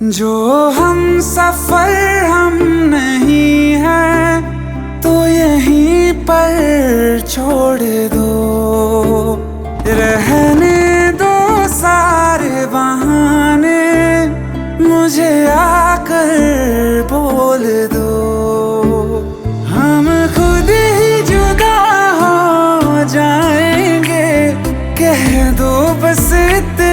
जो हम सफर हम नहीं हैं तो यहीं पर छोड़ दो, रहने दो सारे बहाने, मुझे आकर बोल दो। हम खुद ही जुदा हो जाएंगे, कह दो बस इतना